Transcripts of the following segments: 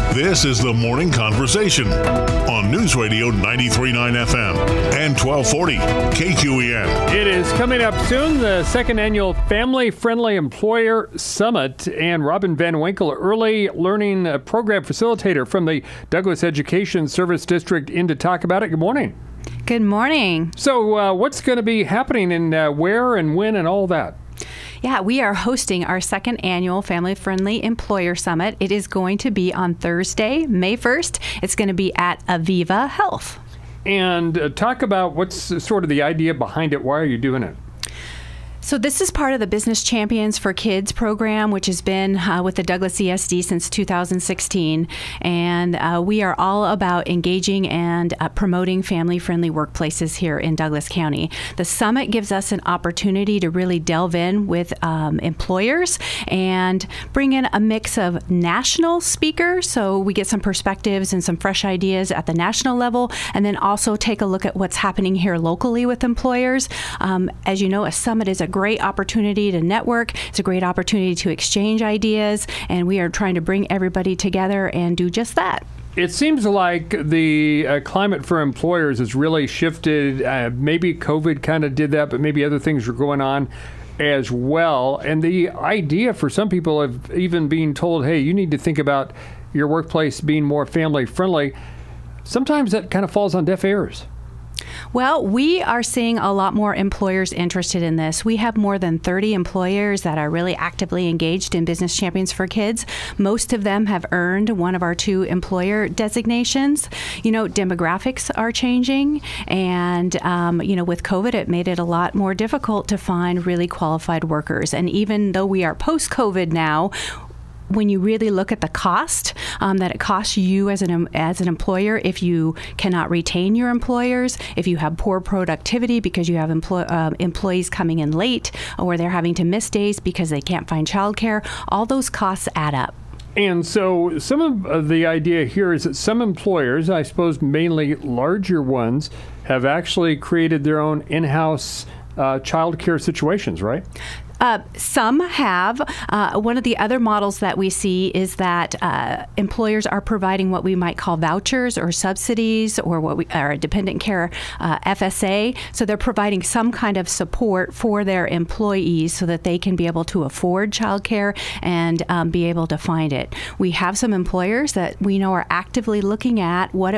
This is the Morning Conversation on News Radio 93.9 FM and 1240 KQEN. It is coming up soon, the second annual Family Friendly Employer Summit, and Robin Van Winkle, early learning program facilitator from the Douglas Education Service District, in to talk about it. Good morning. Good morning. So what's going to be happening and where and when and all that? Yeah, we are hosting our second annual Family Friendly Employer Summit. It is going to be on Thursday, May 1st. It's going to be at Aviva Health. And talk about what's sort of the idea behind it. Why are you doing it? So this is part of the Business Champions for Kids program, which has been with the Douglas ESD since 2016. And we are all about engaging and promoting family-friendly workplaces here in Douglas County. The summit gives us an opportunity to really delve in with employers and bring in a mix of national speakers. So we get some perspectives and some fresh ideas at the national level, and then also take a look at what's happening here locally with employers. As you know, a summit is a great opportunity to network. It's a great opportunity to exchange ideas, and we are trying to bring everybody together and do just that. It seems like the climate for employers has really shifted. Maybe COVID kind of did that, but maybe other things are going on as well. And the idea for some people of even being told, hey, you need to think about your workplace being more family friendly, sometimes that kind of falls on deaf ears. Well, we are seeing a lot more employers interested in this. We have more than 30 employers that are really actively engaged in Business Champions for Kids. Most of them have earned one of our 2 employer designations. You know, demographics are changing, and, with COVID, it made it a lot more difficult to find really qualified workers. And even though we are post-COVID now, when you really look at the cost that it costs you as an employer if you cannot retain your employers, if you have poor productivity because you have employees coming in late, or they're having to miss days because they can't find childcare, all those costs add up. And so some of the idea here is that some employers, I suppose mainly larger ones, have actually created their own in-house child care situations, right? Some have. One of the other models that we see is that employers are providing what we might call vouchers or subsidies, or what we are a dependent care FSA. So they're providing some kind of support for their employees so that they can be able to afford childcare and be able to find it. We have some employers that we know are actively looking at what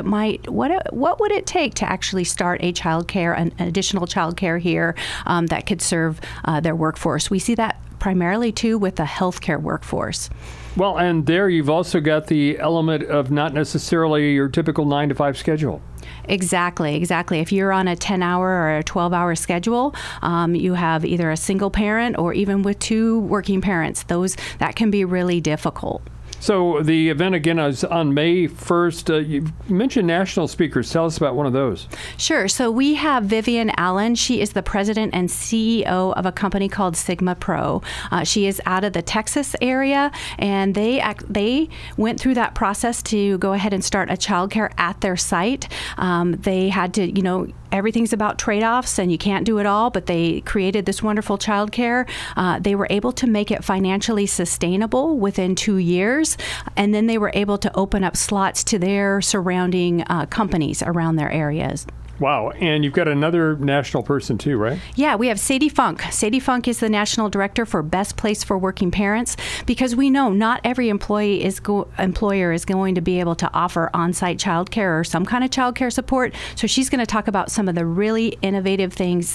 would it take to actually start an additional childcare here that could serve their workforce. We see that primarily, too, with the healthcare workforce. Well, and there you've also got the element of not necessarily your typical 9-to-5 schedule. Exactly. If you're on a 10-hour or a 12-hour schedule, you have either a single parent or even with 2 working parents. That can be really difficult. So the event, again, is on May 1st. You mentioned national speakers. Tell us about one of those. Sure. So we have Vivian Allen. She is the president and CEO of a company called Sigma Pro. She is out of the Texas area, and they went through that process to go ahead and start a childcare at their site. They had to, everything's about trade-offs, and you can't do it all, but they created this wonderful childcare. They were able to make it financially sustainable within 2 years, and then they were able to open up slots to their surrounding companies around their areas. Wow. And you've got another national person too, right? Yeah, we have Sadie Funk. Sadie Funk is the National Director for Best Place for Working Parents, because we know not every employer is going to be able to offer on-site childcare or some kind of childcare support. So she's going to talk about some of the really innovative things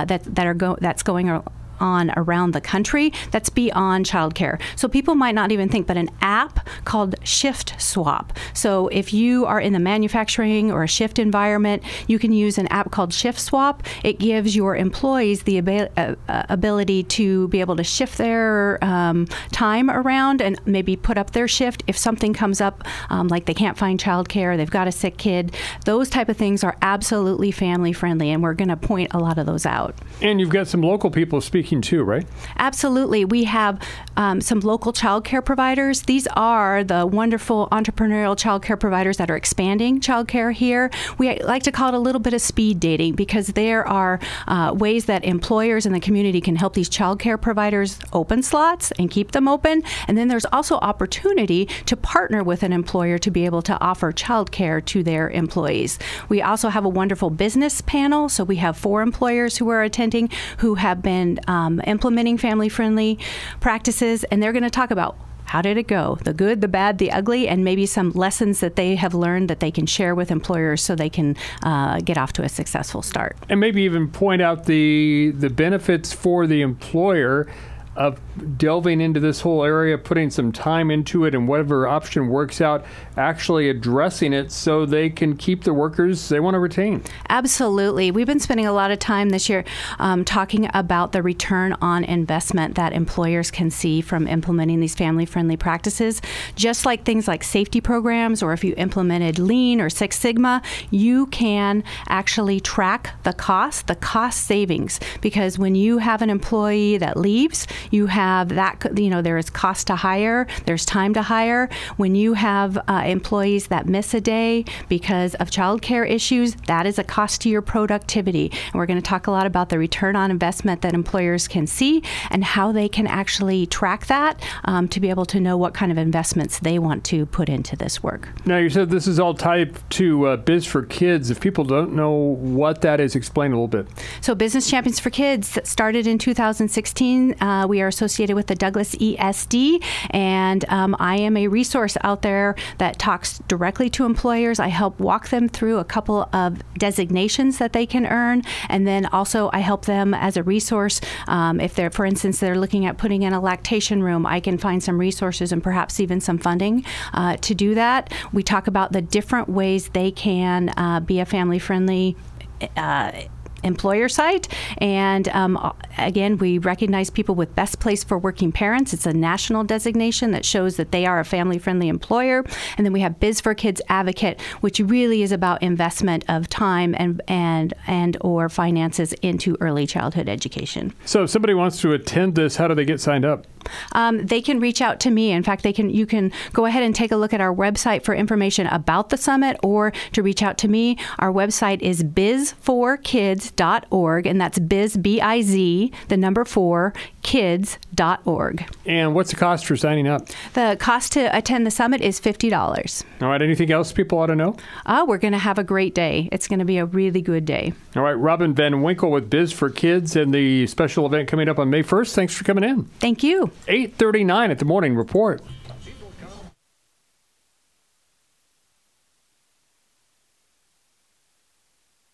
that's going on around the country that's beyond childcare. So people might not even think, but an app called Shift Swap. So if you are in the manufacturing or a shift environment, you can use an app called Shift Swap. It gives your employees the ability to be able to shift their time around and maybe put up their shift if something comes up, like they can't find childcare, they've got a sick kid. Those type of things are absolutely family friendly, and we're going to point a lot of those out. And you've got some local people speaking speaking to, right? Absolutely. We have some local child care providers. These are the wonderful entrepreneurial child care providers that are expanding child care here. We like to call it a little bit of speed dating because there are ways that employers in the community can help these child care providers open slots and keep them open. And then there's also opportunity to partner with an employer to be able to offer child care to their employees. We also have a wonderful business panel. So we have 4 employers who are attending who have been implementing family-friendly practices, and they're going to talk about how did it go, the good, the bad, the ugly, and maybe some lessons that they have learned that they can share with employers so they can get off to a successful start. And maybe even point out the benefits for the employer of delving into this whole area, putting some time into it, and whatever option works out, actually addressing it so they can keep the workers they want to retain. Absolutely. We've been spending a lot of time this year talking about the return on investment that employers can see from implementing these family-friendly practices. Just like things like safety programs, or if you implemented Lean or Six Sigma, you can actually track the cost savings, because when you have an employee that leaves, you have that, there is cost to hire, there's time to hire. When you have employees that miss a day because of childcare issues, that is a cost to your productivity. And we're going to talk a lot about the return on investment that employers can see and how they can actually track that to be able to know what kind of investments they want to put into this work. Now, you said this is all tied to Biz for Kids. If people don't know what that is, explain a little bit. So Business Champions for Kids started in 2016. We are associated with the Douglas ESD, and I am a resource out there that talks directly to employers. I help walk them through a couple of designations that they can earn, and then also I help them as a resource. If they're, for instance, they're looking at putting in a lactation room, I can find some resources and perhaps even some funding to do that. We talk about the different ways they can be a family-friendly employer site. And again, we recognize people with Best Place for Working Parents. It's a national designation that shows that they are a family-friendly employer. And then we have Biz for Kids Advocate, which really is about investment of time and or finances into early childhood education. So if somebody wants to attend this, how do they get signed up? They can reach out to me. In fact, you can go ahead and take a look at our website for information about the summit, or to reach out to me. Our website is biz4kids.org, and that's biz, B-I-Z, the number 4, kids.org. And what's the cost for signing up? The cost to attend the summit is $50. All right. Anything else people ought to know? We're going to have a great day. It's going to be a really good day. All right. Robin Van Winkle with Biz for Kids and the special event coming up on May 1st. Thanks for coming in. Thank you. 8:39 at the Morning Report.